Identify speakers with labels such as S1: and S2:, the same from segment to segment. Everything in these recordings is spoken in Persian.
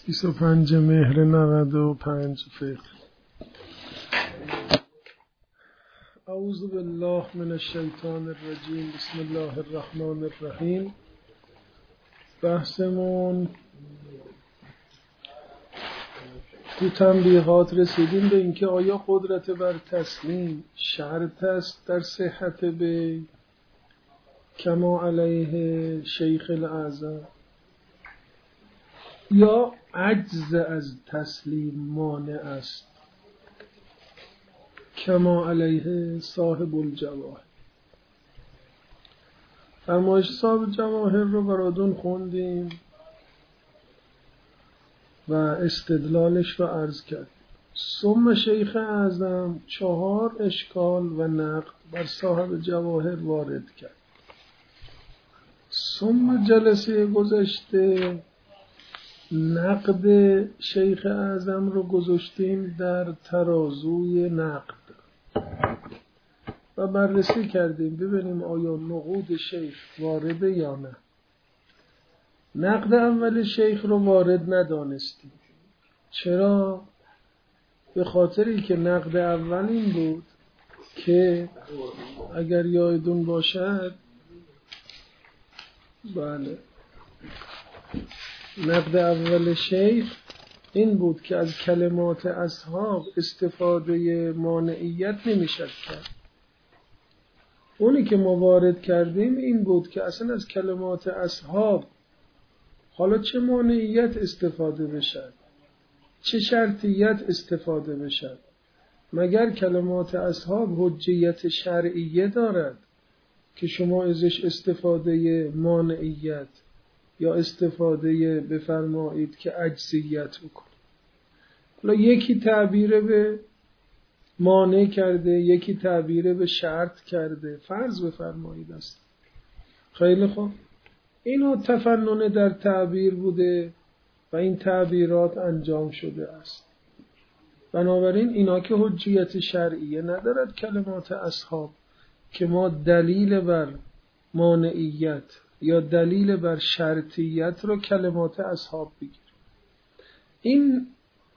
S1: 25 مهر 95 فقه. اعوذ بالله من الشیطان الرجیم. بسم الله الرحمن الرحیم. بحثمون تو تنبیهات رسیدیم به اینکه آیا قدرت بر تسلیم شرط است در صحت بی کما علیه شیخ الاعظم، یا عجز از تسلیم مانع است کما علیه صاحب الجواهر. فرمایش صاحب جواهر رو براتون خوندیم و استدلالش رو عرض کردیم. ثم شیخ اعظم 4 اشکال و نقد بر صاحب جواهر وارد کرد. ثم جلسه گذشته نقد شیخ اعظم رو گذاشتیم در ترازوی نقد و بررسی کردیم ببینیم آیا نقود شیخ وارده یا نه. نقد اول شیخ رو وارد ندانستیم. چرا؟ به خاطری که نقد اول این بود که اگر یادتون باشد، بله، نقد اول شیخ این بود که از کلمات اصحاب استفاده مانعیت نمیشد کرد. اونی که ما وارد کردیم این بود که اصلا از کلمات اصحاب حالا چه مانعیت استفاده بشد، چه شرطیت استفاده بشد، مگر کلمات اصحاب حجیت شرعیه دارد که شما ازش استفاده مانعیت یا استفاده بفرمایید که عجزیت بکنید. حالا یکی تعبیر به مانع کرده، یکی تعبیر به شرط کرده، فرض بفرمایید است. خیلی خوب، اینا تفنن در تعبیر بوده و این تعبیرات انجام شده است. بنابراین اینا که حجیت شرعیه ندارد کلمات اصحاب که ما دلیل بر مانعیت یا دلیل بر شرطیت رو کلمات اصحاب بگیریم. این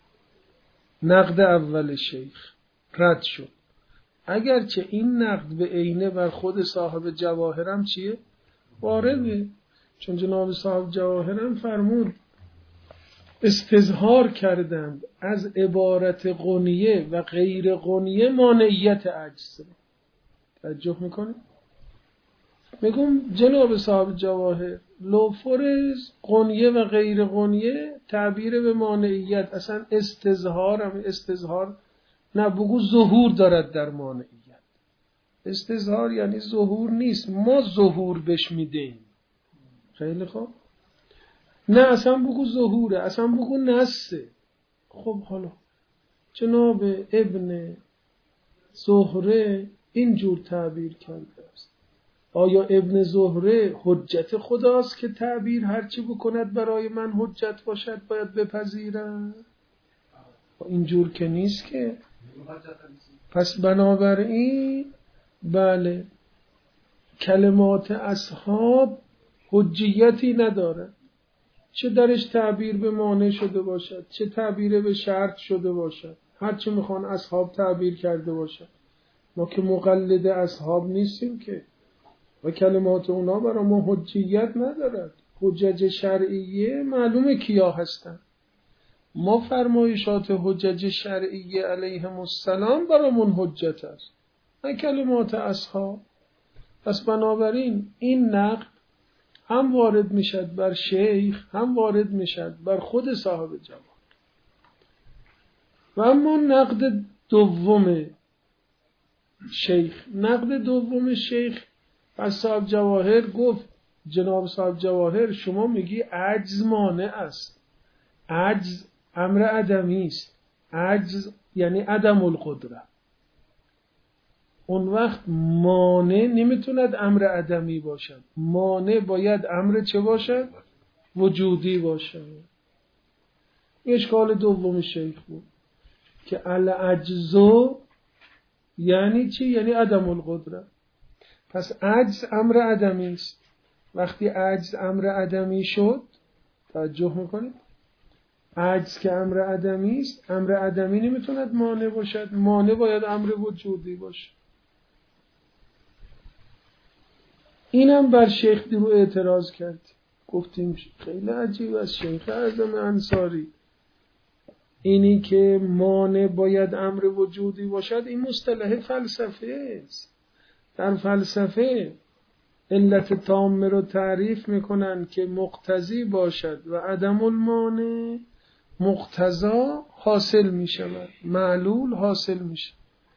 S1: نقد اول شیخ رد شد. اگرچه این نقد به عینه بر خود صاحب جواهرم چیه؟ وارده. چون جناب صاحب جواهرم فرمود استظهار کردند از عبارت غنیه و غیر غنیه مانعیت عجز. توجه میکنید؟ میگم جناب صاحب جواهر لو فرض غنیه و غیر غنیه تعبیر به مانعیت، اصلا استظهار نه، بگو ظهور دارد در مانعیت. استظهار یعنی ظهور نیست، ما ظهور بش میدیم. خیلی خوب، نه اصلا بگو ظهوره، اصلا بگو نسه. خب حالا جناب ابن زهره اینجور تعبیر کرده است. آیا ابن زهره حجت خداست که تعبیر هرچی بکند برای من حجت باشد باید بپذیرم؟ اینجور که نیست که. پس بنابراین بله، کلمات اصحاب حجیتی ندارد، چه درش تعبیر به مانع شده باشد چه تعبیر به شرط شده باشد، هرچی میخوان اصحاب تعبیر کرده باشد. ما که مقلد اصحاب نیستیم که، و کلمات اونا برای ما حجیت ندارد. حجج شرعیه معلومه کیا هستن. ما فرمایشات حجج شرعیه علیهم السلام برامون حجت است، نه کلمات اصحاب. پس بنابراین این نقد هم وارد میشد بر شیخ، هم وارد میشد بر خود صاحب جواهر. و اما نقد دوم شیخ، نقد دوم شیخ پس صاحب جواهر گفت جناب صاحب جواهر شما میگی عجز مانع است. عجز امر عدمی است. عجز یعنی عدم القدره. اون وقت مانع نمیتوند امر عدمی باشد. مانع باید امر چه باشد؟ وجودی باشد. اشکال دوم شیخ بود که العجزو یعنی چی؟ یعنی عدم القدره. پس عجز امر عدمی است. وقتی عجز امر عدمی شد، توجه میکنید، عجز که امر عدمی است، امر عدمی نمیتوند مانع باشد، مانع باید امر وجودی باشد. اینم بر شیخ درو اعتراض کرد، گفتیم خیلی عجیب است شیخ اعظم انصاری، اینی که مانع باید امر وجودی باشد این مصطلح فلسفه است. در فلسفه علت تامه رو تعریف میکنن که مقتضی باشد و عدم المانع مقتضا حاصل میشود، معلول حاصل میشه.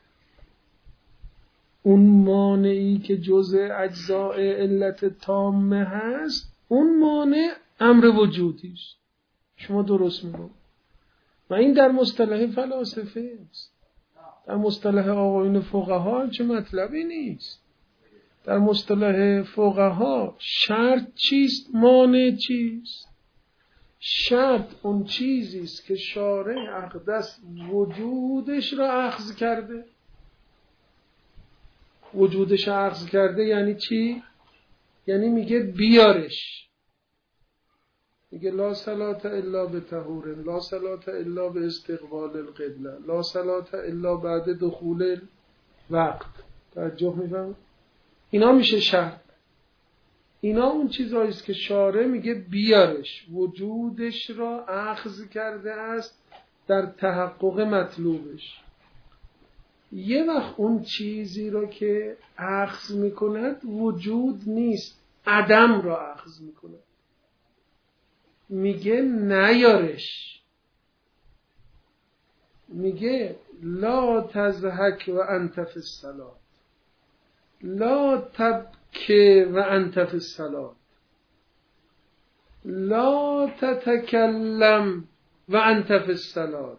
S1: اون مانعی که جزء اجزاء علت تامه هست اون مانع امر وجودی است. شما درست میگید و این در مصطلح فلاسفه است. در مصطلح آقایون فقها چه مطلبی نیست. در مصطلح فقها شرط چیست؟ مانع چیست؟ شرط اون چیزی است که شارع اقدس وجودش را اخذ کرده. وجودش را اخذ کرده یعنی چی؟ یعنی میگه بیارش، میگه لا صلاة الا بطهور، لا صلاة الا باستقبال القبله، لا صلاة الا بعد دخول الوقت. توجه میفهم؟ اینا میشه شرط. اینا اون چیزایی است که شارع میگه بیارش، وجودش را اخذ کرده است در تحقق مطلوبش. یه وقت اون چیزی را که اخذ میکند وجود نیست، عدم را اخذ میکند، میگه نیارش، میگه لا تضحک و انت فی الصلاة، لا تبکی و انت فی الصلاة، لا تتکلم و انت فی الصلاة،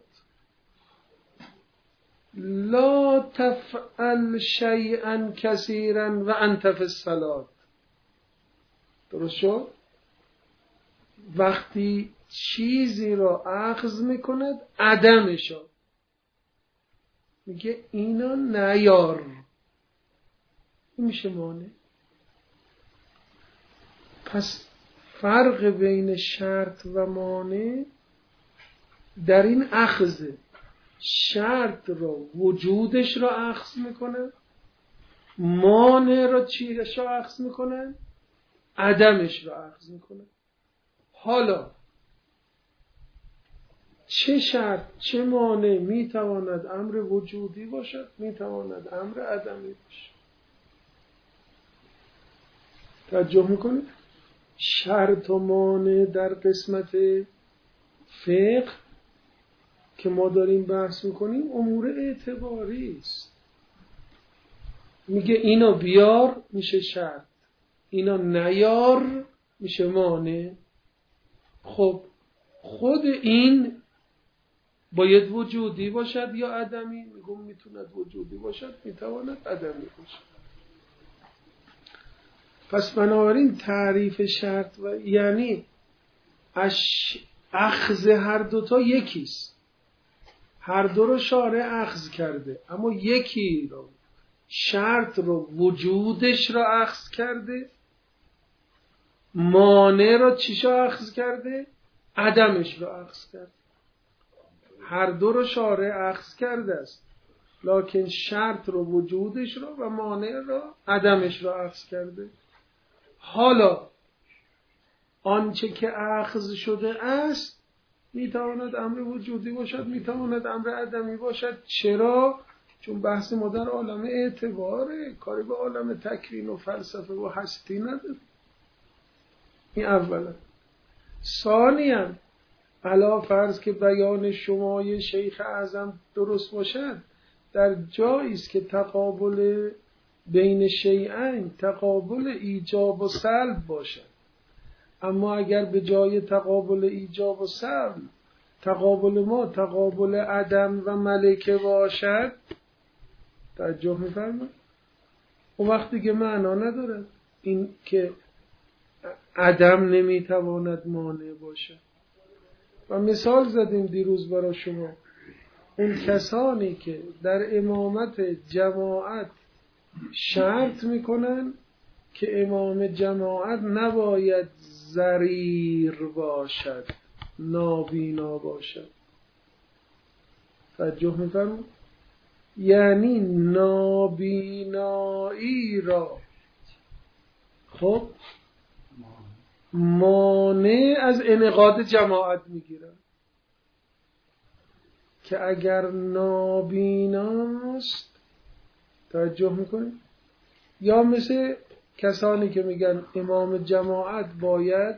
S1: لا تفعل شیئا کثیرا و انت فی الصلاة. درست شد؟ وقتی چیزی را اخذ میکند عدمش را میگه اینا نیار، این میشه مانع. پس فرق بین شرط و مانع در این اخذه. شرط را وجودش را اخذ میکنه، مانع را چیش را اخذ میکنه، عدمش را اخذ میکنه. حالا چه شرط چه مانع میتواند امر وجودی باشد، میتواند امر عدمی باشد. توجه میکنه؟ شرط و مانع در قسمت فقه که ما داریم بحث میکنیم امور اعتباری است. میگه اینا بیار میشه شرط، اینا نیار میشه مانع. خب خود این باید وجودی باشد یا عدمی؟ میگم میتوند وجودی باشد، میتواند عدمی باشد. پس بنابراین تعریف شرط و یعنی اخذ هر دوتا یکیست. هر دو رو شارع اخذ کرده، اما یکی رو شرط رو وجودش رو اخذ کرده، مانع رو چیشو اخذ کرده؟ عدمش رو اخذ کرده. هر دو رو شارع اخذ کرده است، لکن شرط رو وجودش رو و مانع رو عدمش رو اخذ کرده. حالا آنچه که اخذ شده است میتواند امر وجودی باشد، میتواند امر عدمی باشد. چرا؟ چون بحث ما در عالم اعتباره، کاری به عالم تکوین و فلسفه و هستی نداره. این اولا. ثانیاً علا فرض که بیان شمای شیخ اعظم درست باشد، در جایی است که تقابل بین شیئین تقابل ایجاب و سلب باشد، اما اگر به جای تقابل ایجاب و سلب تقابل ما تقابل عدم و ملکه باشد، توجه می‌فرمایید، اون وقتی که معنا ندارد این که عدم نمیتواند مانع باشد. و مثال زدیم دیروز برای شما، اون کسانی که در امامت جماعت شرط میکنن که امام جماعت نباید ضریر باشد، نابینا باشد. توجه می‌فرمایید؟ یعنی نابینایی را خب مانع از انعقاد جماعت میگیرن که اگر نابیناست، توجه میکنید، یا مثل کسانی که میگن امام جماعت باید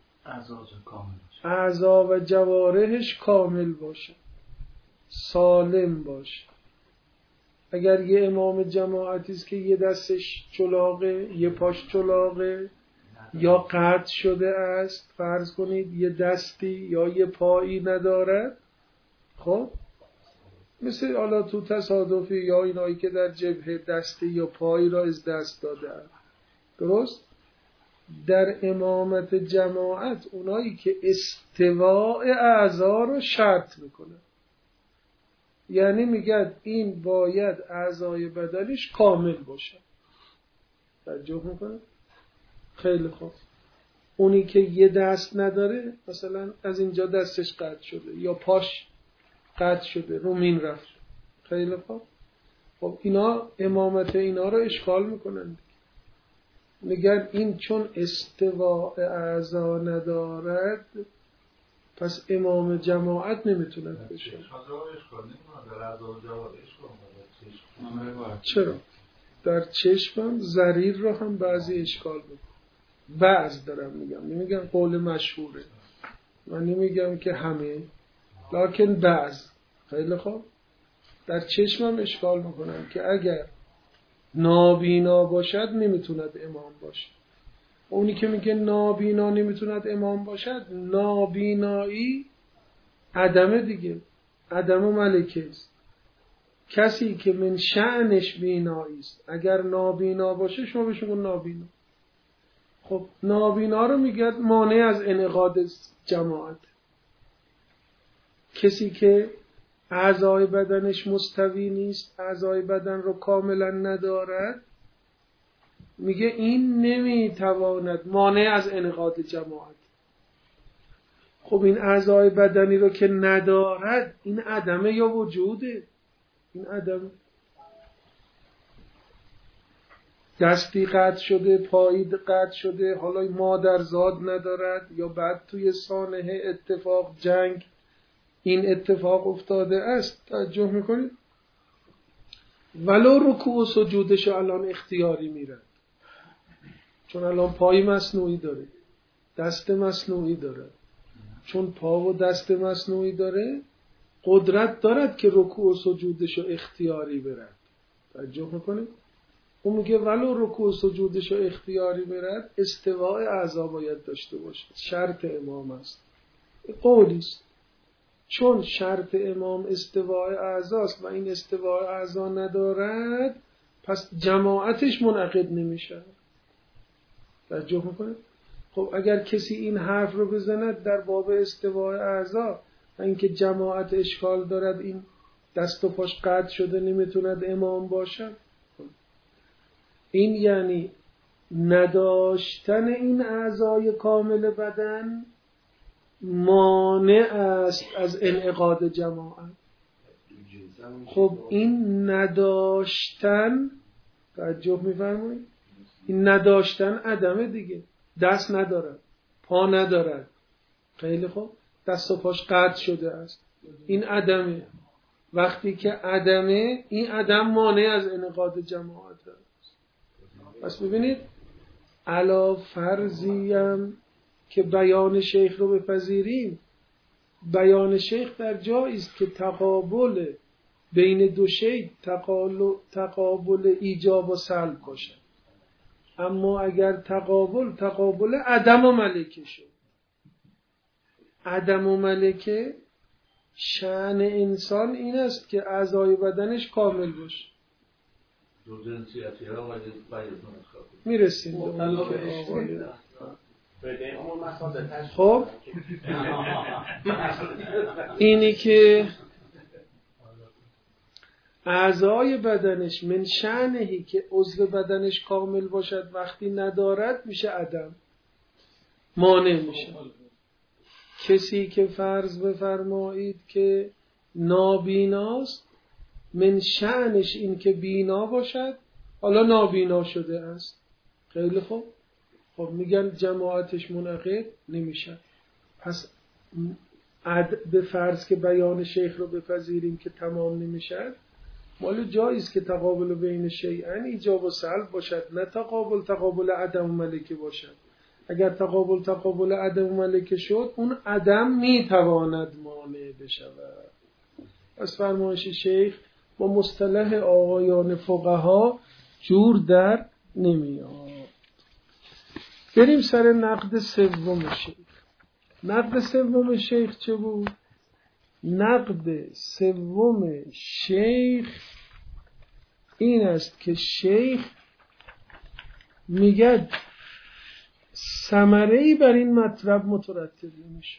S1: اعضا و جوارحش کامل باشه، سالم باشه. اگر یه امام جماعتی است که یه دستش چلاقه، یه پاش چلاقه، یا قطع شده است، فرض کنید یه دستی یا یه پایی ندارد، خب مثل حالا تو تصادفی یا اینایی که در جبهه دستی یا پایی را از دست دادن، درست؟ در امامت جماعت اونایی که استواء اعضا رو شرط میکنه، یعنی میگن این باید اعضای بدنش کامل باشه. توجه میکنه؟ خیلی خوب. اونی که یه دست نداره، مثلا از اینجا دستش قطع شده یا پاش قطع شده، رومین رفت، خیلی خوب. خب اینا امامت اینا رو اشکال میکنن، میگن این چون استواء اعضا ندارد پس امام جماعت نمیتونه بشه. چرا؟ در چشمم ضریر رو هم بعضی اشکال میکنن. بعض دارم میگم، نمیگم قول مشهوره، من نمیگم که همه، لکن بعض. خیلی خوب. در چشمم اشکال میکنن که اگر نابینا باشد نمیتوند امام باشد. اونی که میگه نابینا نمیتوند امام باشد، نابینایی عدم دیگه، عدم و ملکه است. کسی که من شأنش بینایی است، اگر نابینا باشه شما بهش میگن نابینا. خب نابینا رو میگه مانع از انعقاد جماعت. کسی که اعضای بدنش مستوی نیست، اعضای بدن رو کاملا ندارد، میگه این نمیتواند، مانع از انعقاد جماعت. خب این اعضای بدنی رو که ندارد، این عدمه یا وجوده؟ این عدم. دستی قطع شده، پایی قطع شده، حالا مادرزاد ندارد، یا بعد توی سانحه اتفاق جنگ این اتفاق افتاده است. توجه میکنید؟ ولو رکوع و سجودش الان اختیاری میرن، چون الان پای مصنوعی داره، دست مصنوعی داره، چون پا و دست مصنوعی داره قدرت دارد که رکوع و سجودش اختیاری برد. توجه میکنید؟ اون میگه ولو رکوع و سجودش اختیاری برد، استواء اعضا باید داشته باشه، شرط امام است. قولی است. چون شرط امام استواء اعضاست و این استواء اعضا ندارد، پس جماعتش منعقد نمیشه. توجه میکنه؟ خب اگر کسی این حرف رو بزند در باب استواء اعضا و اینکه جماعت اشکال دارد، این دست و پاش قطع شده نمیتوند امام باشد، این یعنی نداشتن این اعضای کامل بدن مانع است از انعقاد جماعت. خب این نداشتن، توجه میفرمایید، این نداشتن عدمه دیگه. دست ندارد، پا ندارد، خیلی خوب، دست و پاش قطع شده است، این عدمه. وقتی که عدمه، این عدم مانع از انعقاد جماعت است. پس ببینید علا فرضیم که بیان شیخ رو بپذیریم، بیان شیخ در جایی است که تقابل بین دو شی تقابل ایجاب و سلب باشه. اما اگر تقابل عدم و ملکه شد، عدم و ملکه شأن انسان این است که اعضای بدنش کامل باشه. میرسیم خب اینی که اعضای بدنش من شأنهی که عضو بدنش کامل باشد وقتی ندارد میشه عدم، مانع میشه. کسی که فرض بفرمایید که نابیناست، من شأنش این که بینا باشد، حالا نابینا شده است. خیلی خوب، خب میگن جماعتش منعقد نمیشه. پس به فرض که بیان شیخ رو بپذیریم که تمام نمیشه، مال جاییست که تقابل بین شیئن ایجاب و سلب باشد، نه تقابل عدم و ملکه باشد. اگر تقابل عدم و ملکه شد، اون عدم میتواند مانع بشود. پس فرمایش شیخ با مصطلح آقایان فقها جور در نمیاد. بریم سر نقد سوم شیخ. نقد سوم شیخ چه بود؟ نقد سوم شیخ این است که شیخ میگه ثمره‌ای بر این مطلب مترتب نمیشه.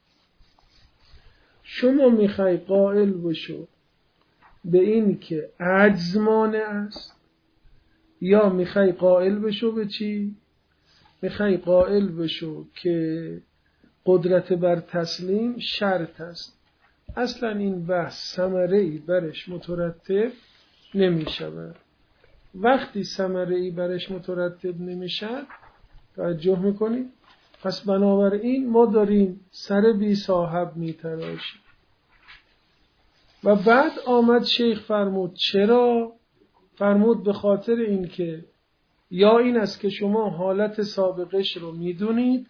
S1: شما میخوای قائل بشو به این که عجز مانع است، یا میخوای قائل بشو به چی؟ میخوای قائل بشو که قدرت بر تسلیم شرط است. اصلا این بحث ثمره‌ای برش مترتب نمیشه. وقتی ثمره‌ای برش مترتب نمیشه، توجه میکنید؟ پس بنابراین ما داریم سر بی صاحب میتراشیم. و بعد آمد شیخ فرمود چرا؟ فرمود به خاطر این که یا این است که شما حالت سابقش رو میدونید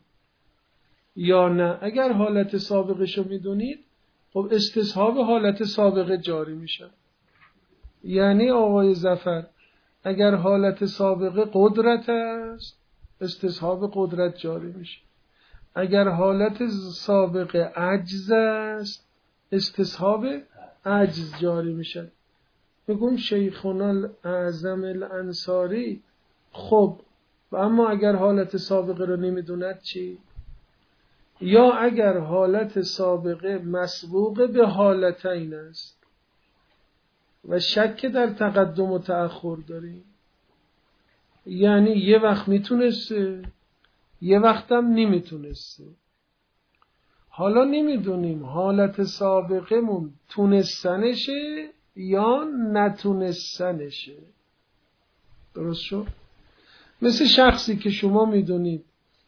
S1: یا نه. اگر حالت سابقش رو میدونید، خب استصحاب حالت سابقه جاری میشه. یعنی آقای ظفر اگر حالت سابقه قدرت است، استصحاب قدرت جاری میشه. اگر حالت سابقه عجز است، استصحاب عجز جاری میشه. بگم شیخنا الاعظم الانصاری خب اما اگر حالت سابقه رو نمیدوند چی؟ یا اگر حالت سابقه مسبوق به حالتین است و شک در تقدم و تأخر داریم، یعنی یه وقت میتونسته یه وقتم نمیتونسته، حالا نمیدونیم حالت سابقه مون تونستنشه یا نتونستنشه. درست شد؟ مثل شخصی که شما میدونید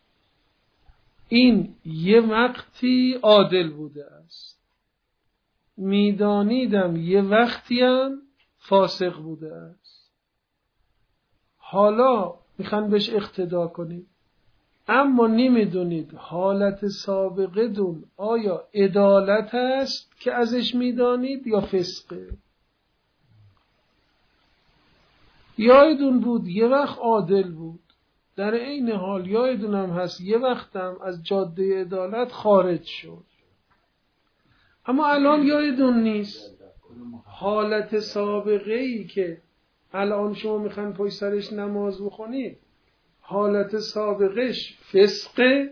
S1: این یه وقتی عادل بوده است، میدانیدم یه وقتی هم فاسق بوده است، حالا میخوان بهش اقتدا کنید، اما نمیدونید حالت سابقه دون آیا عدالت است که ازش میدانید یا فسقه. یادتون بود یه وقت عادل بود، در این حال یادتونم هست یه وقتم از جاده عدالت خارج شد، اما الان یادتون نیست. حالت سابقه ای که الان شما میخواین پشت سرش نماز بخونید، حالت سابقش فسقه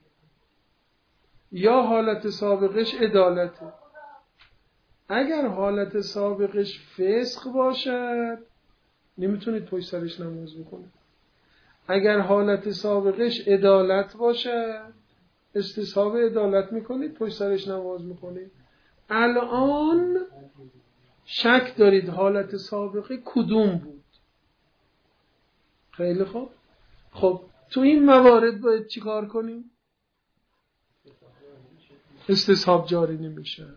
S1: یا حالت سابقش عدالته؟ اگر حالت سابقش فسق باشد نمیتونید پشت سرش نماز بخونید. اگر حالت سابقش عدالت باشد استصحاب عدالت میکنید، پشت سرش نماز میکنید. الان شک دارید حالت سابقه کدوم بود. خیلی خوب. خب تو این موارد باید چی کار کنیم؟ استصحاب جاری نمیشه.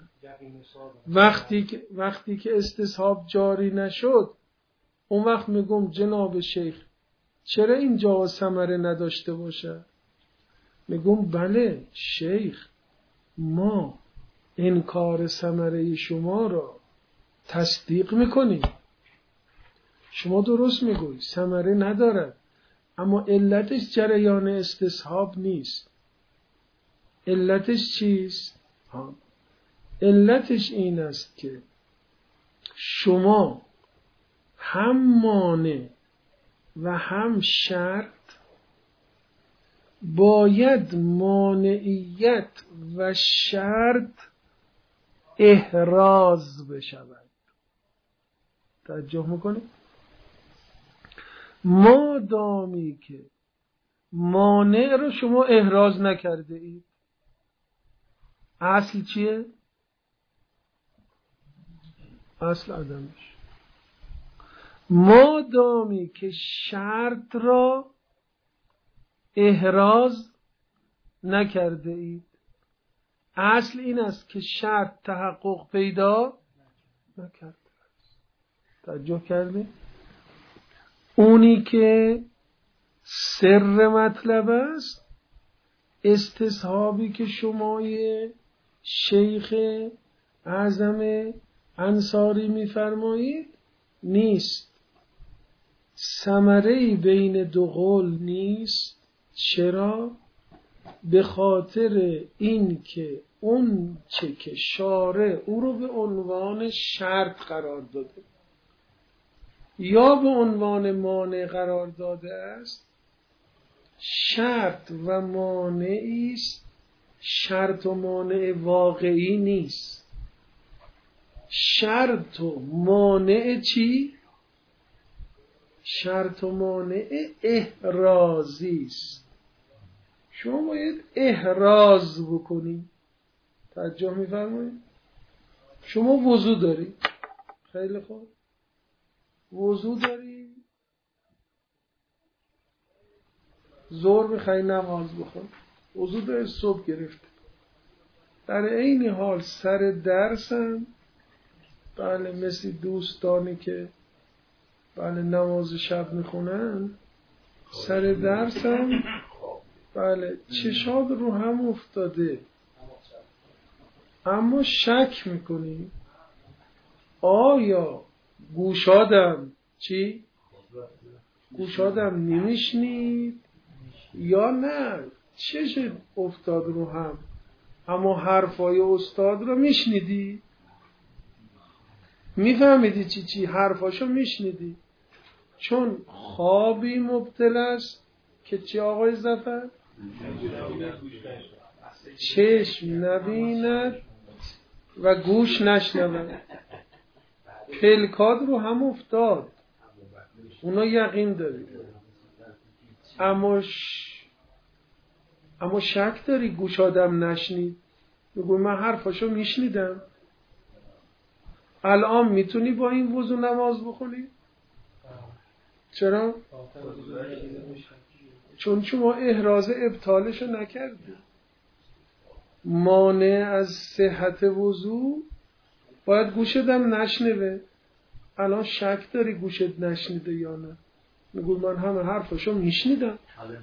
S1: وقتی که استصحاب جاری نشد، اون وقت میگم جناب شیخ چرا اینجا ثمره نداشته باشه؟ میگم بله شیخ، ما انکار ثمره شما را تصدیق میکنیم. شما درست میگوی ثمره ندارد، اما علتش جریان استصحاب نیست. علتش چیست؟ علتش این است که شما هم مانع و هم شرط باید مانعیت و شرط احراز بشود. توجه میکنید؟ مادامی که مانع رو شما احراز نکرده اید، اصل چیه؟ اصل عدمش. مادامی که شرط را احراز نکرده اید، اصل این است که شرط تحقق پیدا نکرده است. توجه کرده؟ اونی که سر مطلب است، استصحابی که شمای شیخ اعظم انصاری میفرمایید نیست، ثمره‌ای بین دو قول نیست. چرا؟ به خاطر این که اون چه که شارع او رو به عنوان شرط قرار داده یا به عنوان مانع قرار داده است، شرط و مانعی است، شرط و مانع واقعی نیست. شرط و مانع چی؟ شرط و مانع احرازی است. شما باید احراز بکنید. توجه می‌فرمایید؟ شما وضو دارید، خیلی خوب، وضو داری، ظهر میخوای نماز بخون، وضو داری، صبح گرفته، در عین حال سر درسم، بله، مثل دوستانی که بله نماز شب میخونن، سر درسم، بله چشاد رو هم افتاده، اما شک میکنی آیا گوشادم چی؟ گوشادم نمیشنید یا نه چشم افتاد رو هم، اما حرفای استاد رو میشنیدی؟ میفهمیدی چی حرفاشو میشنیدی؟ چون خوابی مبتلا است که چی آقای ظفر؟ چشم نبیند و گوش نشنود. پلکات رو هم افتاد، اونا یقین داری، اما شک داری گوش آدم نشنید. بگو من حرفاشو میشنیدم. الان میتونی با این وضو نماز بخونی؟ چرا؟ چون شما احراز ابطالشو نکردی. مانع از صحت وضو باید گوشتم نشنوه. الان شک داری گوشت نشنیده یا نه؟ میگو من همه حرفاشو میشنیدم،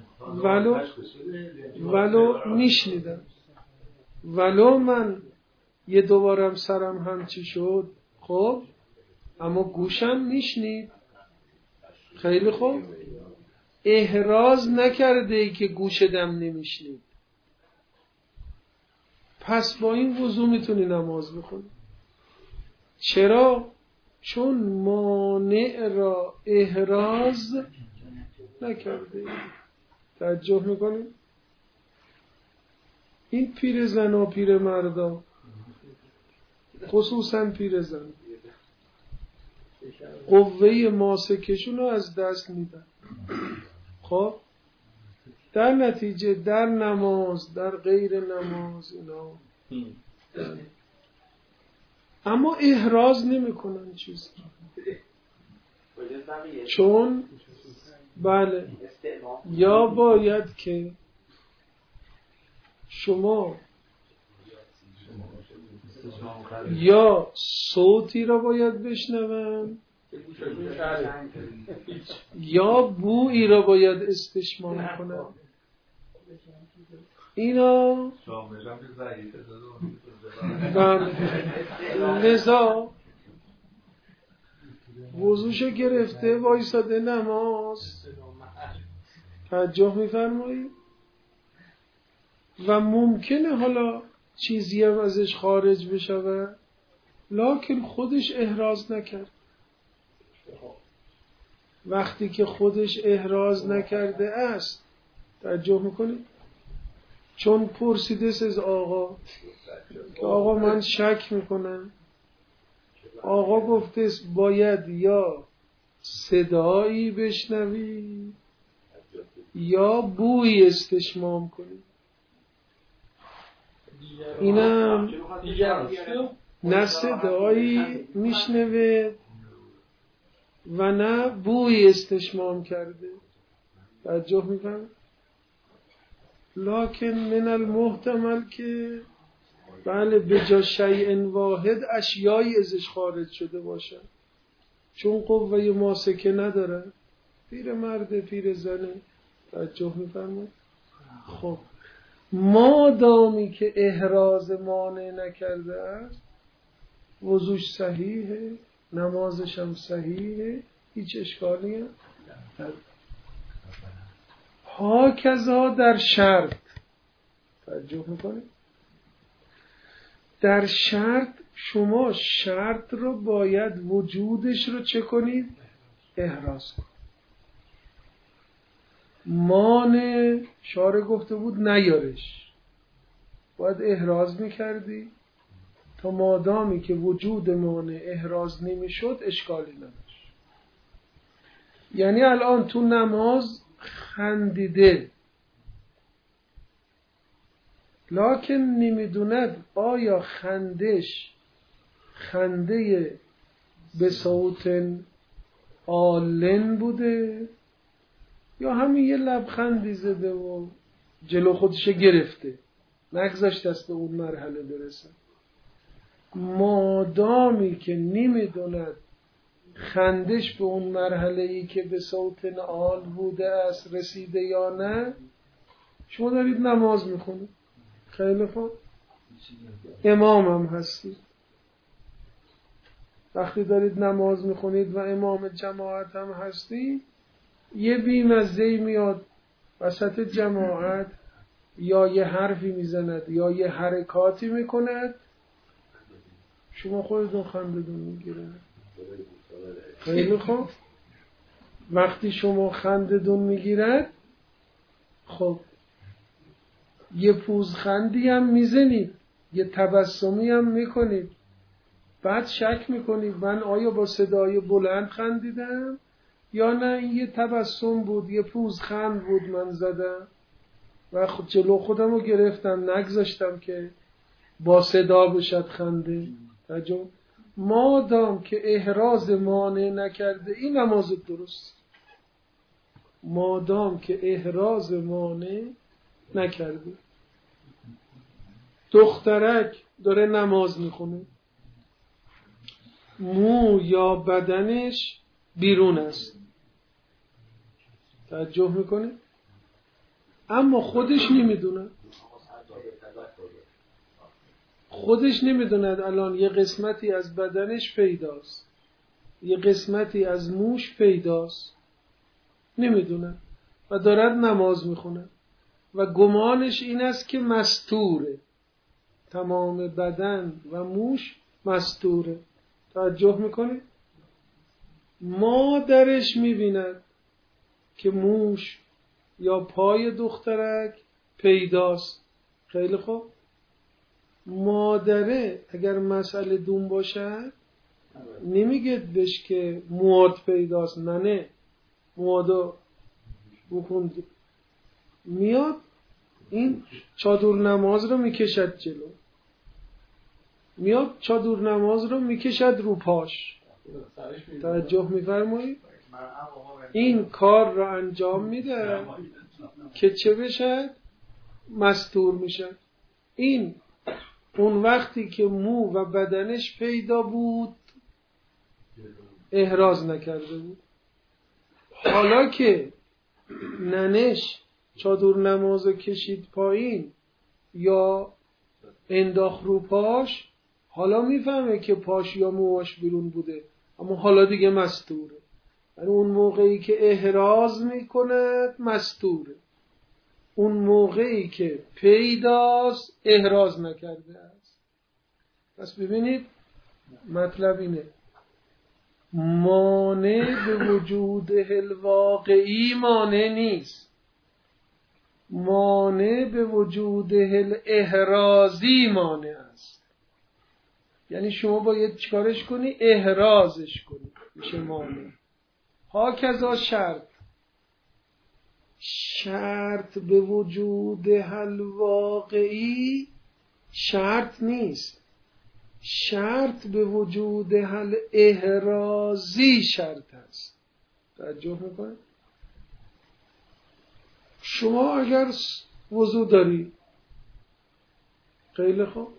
S1: ولو میشنیدم، ولو من یه دوبارم سرم همچی شد، خب اما گوشم میشنید. خیلی خوب، احراز نکرده ای که گوشدم نمیشنید، پس با این وضو میتونی نماز بخونی. چرا؟ چون مانع را احراز نکرده ای. توجه میکنی؟ این پیر زن و پیر مردا، خصوصا پیر زن، قوه ماسکشون رو از دست میدن. خب در نتیجه در نماز، در غیر نماز اینا اما احراز نمیکنن چیزی، چون بله یا باید که شما یا صوتی را باید بشنون یا بویی را باید استشمام کنن. اینا لذا وضوشو گرفته وایساده نماز. توجه میفرمایید؟ و ممکنه حالا چیزی هم ازش خارج بشه لکن خودش احراز نکرد. وقتی که خودش احراز نکرده است، توجه میکنید؟ چون پرسیده از آقا که آقا من شک میکنم، آقا گفته باید یا صدایی بشنوی یا بویی استشمام کنی. اینم نه صدایی میشنوه و نه بوی استشمام کرده. توجه میکنم. لکن من المحتمل که بله به جا شیء واحد اشیایی ازش خارج شده باشن، چون قوه ماسکه نداره. پیر مرده پیر زنه. توجه میفرمایید. خب مادامی که احراز مانع نکرده است وضوش صحیحه، نمازش هم صحیحه، هیچ اشکالی هم نداره. هاکذا در شرط. توجه میکنید. در شرط شما شرط رو باید وجودش رو چه کنید؟ احراز کنید. مانع شارع گفته بود نیارش، باید احراز میکردی تا مادامی که وجود مانع احراز نمیشد اشکالی نداشت. یعنی الان تو نماز خندیده لکن نمیدوند آیا خندش خنده به صوت آلن بوده یا همین یه لبخندی زده و جلو خودش گرفته نگذاشت دست به اون مرحله برسه. مادامی که نمیدوند خندش به اون مرحله ای که به صوت آل بوده است رسیده یا نه، شما دارید نماز میخونید، خیلی خوب، امام هم هستید. وقتی دارید نماز میخونید و امام جماعت هم هستید، یه بیمزه‌ای میاد وسط جماعت، یا یه حرفی میزند یا یه حرکاتی میکند، شما خودتون خندتون میگیره. خیلی خوب. وقتی شما خندتون میگیرد، خب یه پوزخندی هم میزنید، یه تبسمی هم میکنید، بعد شک میکنید من آیا با صدای بلند خندیدم یا نه این یه تبسم بود، یه پوزخند بود من زدم و جلو خودم رو گرفتم نگذاشتم که با صدا بشد خنده. مادام که احراز مانع نکرده این نماز درست. مادام که احراز مانع نکرده. دخترک داره نماز میخونه، مو یا بدنش بیرون است، توجه میکنه، اما خودش نمیدونه. خودش نمیدوند الان یه قسمتی از بدنش پیداست، یه قسمتی از موش پیداست، نمیدونه و دارد نماز میخونه و گمانش این است که مستوره، تمام بدن و موش مستوره. توجه میکنه. مادرش میبیند که موش یا پای دخترک پیداست. خیلی خوب. مادره اگر مسئله دون باشد نمیگه بهش که مواد پیداست، نه موادو بکن، میاد این چادر نماز رو میکشد جلو، میاد چادر نماز رو میکشد رو پاش. توجه میفرمایید. این کار رو انجام میده که چه بشد؟ مستور میشد. این اون وقتی که مو و بدنش پیدا بود احراز نکرده بود. حالا که ننش چادر نمازو کشید پایین یا انداخت رو پاش، حالا میفهمه که پاش یا موهاش بیرون بوده، اما حالا دیگه مستوره. یعنی اون موقعی که احراز میکند مستوره، اون موقعی که پیداست احراز نکرده است. پس ببینید مطلب اینه، مانع به وجود الواقعی مانع نیست، مانع به وجود الاحرازی مانع است. یعنی شما باید چیکارش کنی؟ احرازش کنی، میشه مانع. هاکذا شرط به وجود الواقعی شرط نیست. شرط به وجود حل احرازی شرط هست. توجه میکنید؟ شما اگر وضو داری، خیلی خوب،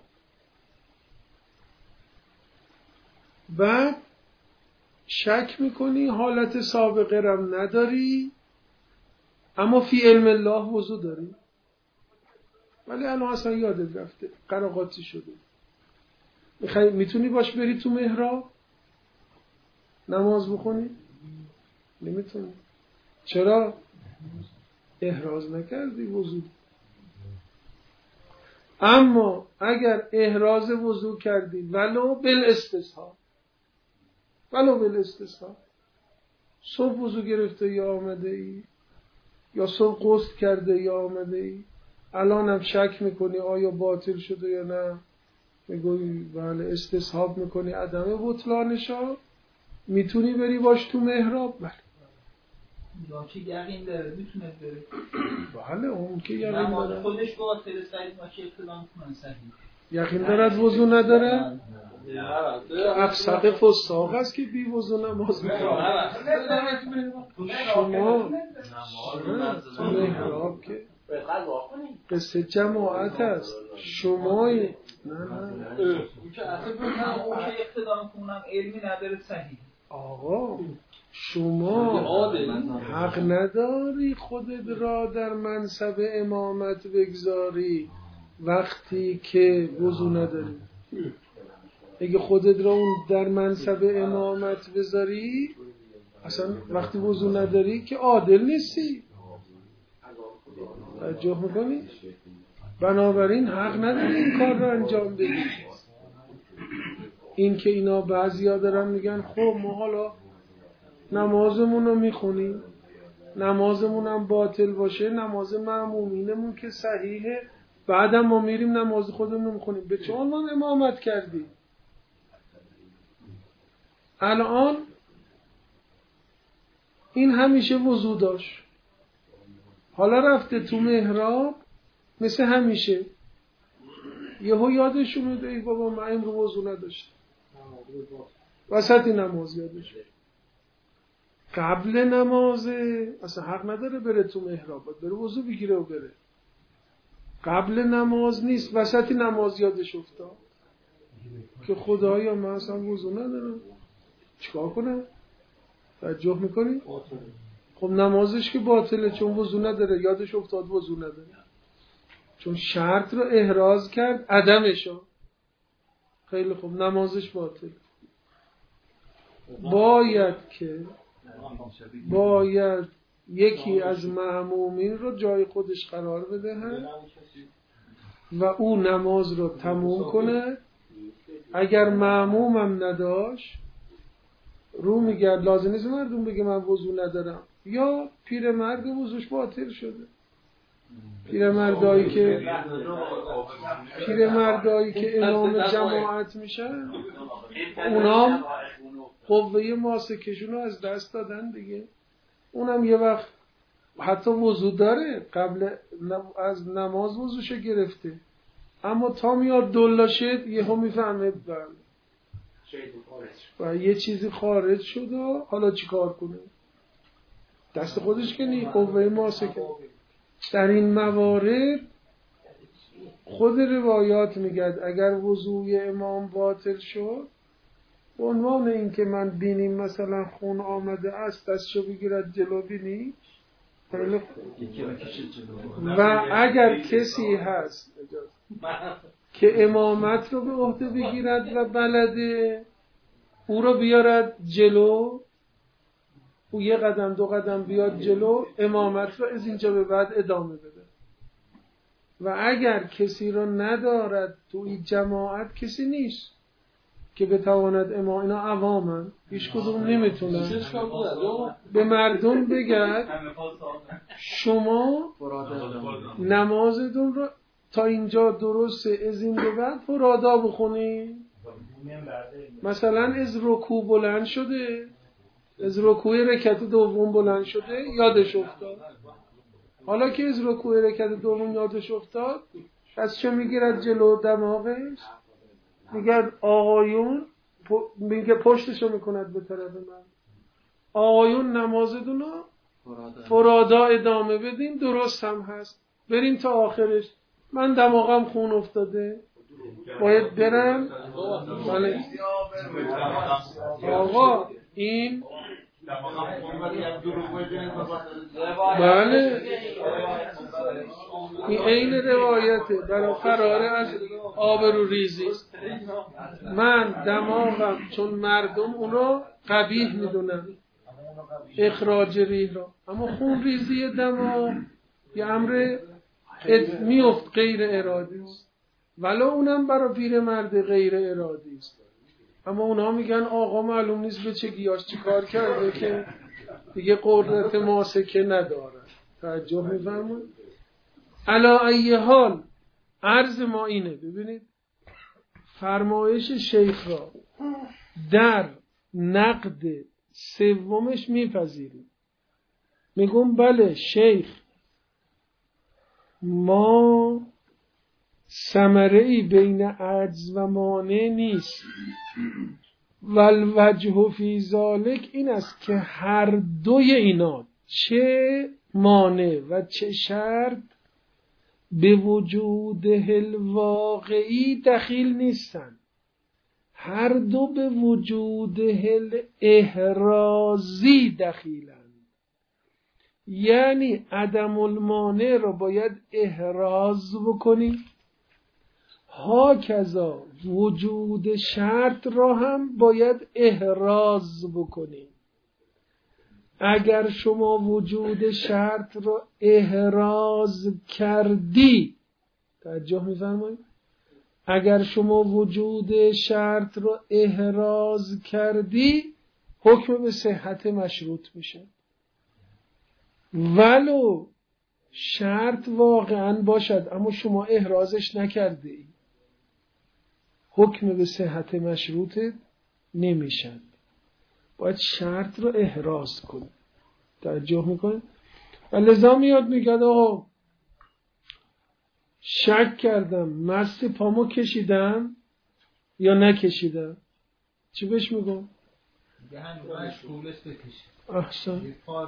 S1: بعد شک میکنی حالت سابقه رم نداری، اما فی علم الله وضو داری، ولی الان اصلا یادت رفته، قراقاتی شده، میتونی باش بری تو محراب نماز بخونی؟ نمیتونی. چرا؟ احراز نکردی وضو. اما اگر احراز وضو کردی ولو بالاستصحاب، صبح وضو گرفته یا آمده ای، یا صبح غسل کرده یا آمده ای، الان هم شک میکنی آیا باطل شده یا نه، میگوی بله، استصحاب میکنی عدم بطلانشا، میتونی بری باش تو محراب. بله
S2: یا که یقین داره میتونه بره.
S1: بله اون که یقین داره
S2: خودش باطل صحیح باشه اقتدام کنن صحیح.
S1: یقین دارد وضو نداره؟ افسق فساق است که بی وضو نماز میکنه. شما تو محراب که قصه جماعت است. شما نه
S2: اون که اقتدام کنن علمی نداره صحیح.
S1: آقا شما حق نداری خودت را در منصب امامت بگذاری وقتی که وضو نداری. اگه خودت را اون در منصب امامت بذاری، اصلا وقتی وضو نداری که عادل نیستی. توجه میکنی؟ بنابراین حق نداری این کار را انجام بدی. این که اینا بعضیا دارن میگن خب ما حالا نمازمون رو میخونیم، نمازمون هم باطل باشه، نماز مأمومینمون که صحیحه، بعدم ما میریم نماز خودمون رو میخونیم. به چه عنوان امامت کردی؟ الان این همیشه وضو داشت، حالا رفته تو محراب مثل همیشه، یهو یادش اومده ای بابا من این رو وضو نداشتم، وسط نماز یادش. قبل نمازه اصلا حق نداره بره تو محراب، باید بره وضو بگیره و بره. قبل نماز نیست، وسط نماز یادش افتاد که خدایا من اصلا وضو ندارم، چیکار کنم؟ توجه میکنی؟ خب نمازش که باطله، چون وضو نداره، یادش افتاد وضو نداره، چون شرط رو احراز کرد عدمشو. خیلی خوب، نمازش باطل. باید یکی از مأمومین رو جای خودش قرار بده و او نماز رو تموم کنه. اگر مأمومم نداشت رو میگرد، لازم نیست مردم بگه من وضو ندارم، یا پیرمرد وضوش باطل شده. پیرمردایی که امام جماعت میشن اونام قوه ماسکشون رو از دست دادن دیگه. اونم یه وقت حتی وضو داره، قبل از نماز وضوشو گرفته، اما تا میاد دلاشه یهو میفهمه و یه چیزی خارج شده، حالا چی کار کنه؟ دست خودش که نی، قوه ماسکه. در این موارد خود روایات میگد اگر وضوی امام باطل شد، به عنوان این که من بینیم مثلا خون آمده است دستشو بگیرد جلو بینی، و اگر کسی هست که امامت رو به عهده بگیرد و بلده، او رو بیارد جلو، او یه قدم دو قدم بیاد جلو، امامت رو از اینجا به بعد ادامه بده. و اگر کسی رو ندارد توی جماعت، کسی نیست که بتواند امام، اینا عوامن، هیچ کدوم نمیتونن، به مردم بگد شما نمازتون رو تا اینجا درسته، از این به بعد فرادا بخونی. مثلا از رکوع بلند شده، از رکوع رکعت دوم بلند شده، یادش افتاد. حالا که از رکوع رکعت دوم یادش افتاد، دستشو میگیرد جلو دماغش، میگه آقایون، میگه پشتشو میکند به طرف من، آقایون نمازتونو فرادا ادامه بدین، درست هم هست، بریم تا آخرش، من دماغم خون افتاده باید برم. بله آقا این بله این عین روایته، برای فراره از آبرو ریزی. من دماغم چون مردم اونو قبیح میدونن اخراج ریح رو، اما خون ریزی دماغ یه امر میفت غیر ارادی است، ولو اونم برای پیرمرد غیر ارادی است. اما اونا میگن آقا معلوم نیست به چه گیاش چی کار کرده که دیگه قدرت ماسکه نداره. توجه میفرمایید؟ علا ای حال عرض ما اینه، ببینید فرمایش شیخ را در نقد سومش میپذیریم، میگم بله شیخ ما ثمره‌ای بین عجز و مانع نیست، والوجه فی ذالک این است که هر دوی اینا چه مانع و چه شرط به وجود الواقعی دخیل نیستن، هر دو به وجود احرازی دخیلن. یعنی عدم المانع رو باید احراز بکنی، هاکذا وجود شرط را هم باید احراز بکنی. اگر شما وجود شرط را احراز کردی، توجه می‌فرمایید؟ اگر شما وجود شرط را احراز کردی حکم به صحت مشروط میشه، ولو شرط واقعا باشد اما شما احرازش نکرده ای، حکم به صحت مشروطت نمیشد، باید شرط رو احراز کنید. توجه میکنید؟ و لذا میاد میگه آقا شک کردم مست پامو کشیدم یا نکشیدم، چی بهش میگم؟ احسن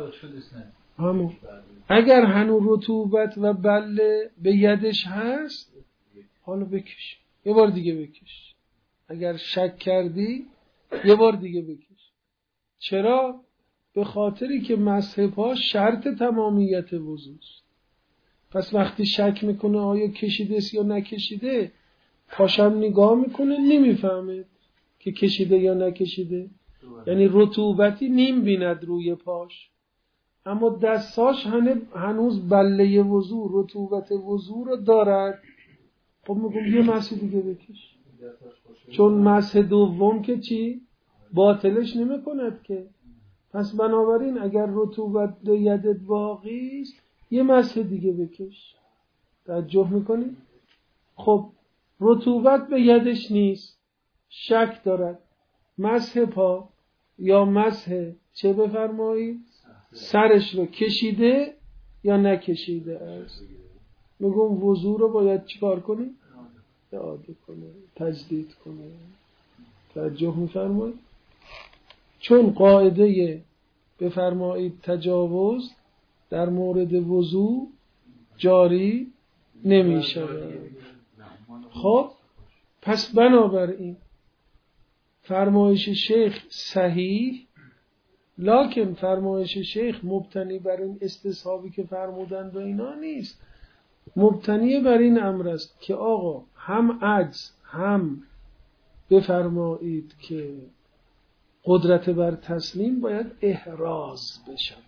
S1: همون اگر هنوز رطوبت و بله به یدش هست حالا بکش، یه بار دیگه بکش. اگر شک کردی یه بار دیگه بکش. چرا؟ به خاطری که مسح پا شرط تمامیت وضو است. پس وقتی شک میکنه آیا کشیده است یا نکشیده، پاشم نگاه میکنه نمیفهمه که کشیده یا نکشیده، یعنی رطوبتی نیم بیند روی پاش، اما دستاش هنوز بله وضو رطوبت وضو رو دارد. خب میگم یه مسح دیگه بکش، چون مسح دوم که چی؟ باطلش نمی کند که. پس بنابراین اگر رطوبت به یدت باقی است یه مسح دیگه بکش. توجه میکنی؟ خب رطوبت به یدش نیست، شک دارد، مسح پا یا مسح چه بفرمایید؟ سرش رو کشیده یا نکشیده است. میگم وضو رو باید چیکار کنی؟ اعاده کنه، تجدید کنه. توجه میفرمایید؟ چون قاعده بفرمایید تجاوز در مورد وضو جاری نمیشه. خب پس بنابراین فرمایش شیخ صحیح، لکن فرمایش شیخ مبتنی بر این استصحابی که فرمودند و اینا نیست، مبتنی بر این امر است که آقا هم عجز هم بفرمایید که قدرت بر تسلیم باید احراز بشود.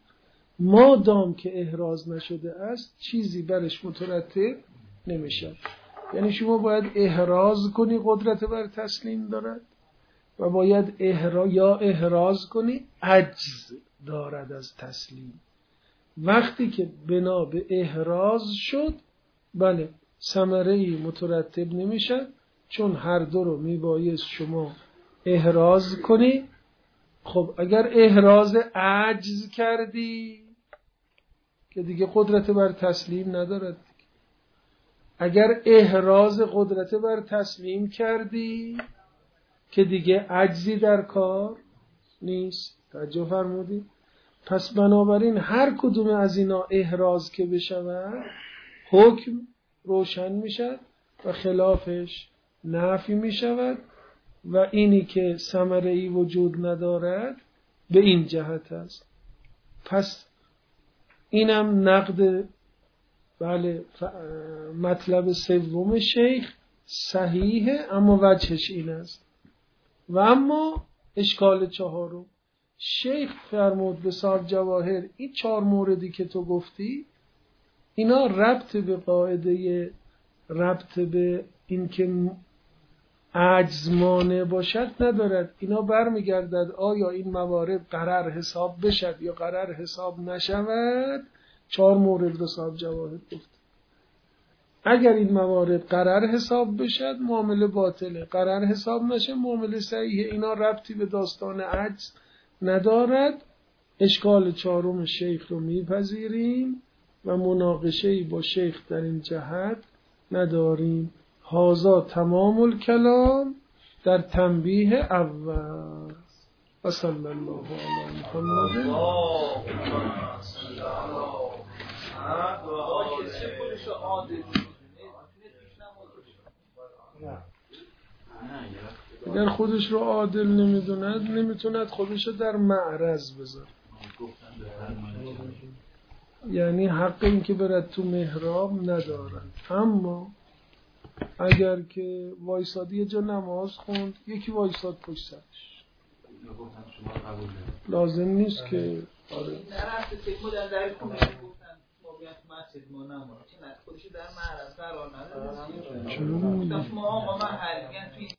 S1: مادام که احراز نشده است چیزی برش مترتب نمیشد. یعنی شما باید احراز کنی قدرت بر تسلیم دارد و باید احراز کنی عجز دارد از تسلیم. وقتی که بنا به احراز شد بله ثمره‌ای مترتب نمیشد، چون هر دو رو میبایست شما احراز کنی. خب اگر احراز عجز کردی که دیگه قدرت بر تسلیم ندارد. اگر احراز قدرت بر تسلیم کردی که دیگه عجزی در کار نیست. توجه فرمودی؟ پس بنابراین هر کدوم از اینا احراز که بشود حکم روشن میشد و خلافش نفی میشود و اینی که ثمره‌ای وجود ندارد به این جهت است. پس اینم نقد بله مطلب سوم شیخ صحیحه، اما وجهش این است. و اما اشکال چهارم شیخ فرمود به صاحب جواهر این 4 موردی که تو گفتی اینا ربط به قاعده ربط به این که عجز مانع باشد ندارد. اینا برمیگردد آیا این موارد قرار حساب بشد یا قرار حساب نشود. 4 مورد به صاحب جواهر گفت. اگر این موارد قرار حساب بشد معامله باطله، قرار حساب نشه معامله صحیحه. اینا ربطی به داستان عجز ندارد. اشکال 4 شیخ رو میپذیریم و مناقشه‌ای با شیخ در این جهت نداریم. هذا تمام الکلام در تنبیه اول. و صلی الله علی محمد. اگر خودش رو عادل نمیتوند خودش رو در معرض بذاره. یعنی حق این که برد تو محراب ندارن. اما اگر که وایسادی یه جا نماز خوند یکی وایساد پشت سرش لازم نیست که
S2: آره نرفته که مدن در خونه گفتن ما بیان تو مسجد ما نماز چه نه خودشو در معرض قرار نداره.
S1: چرا؟
S2: گفتم شما آقا من حل میگن توی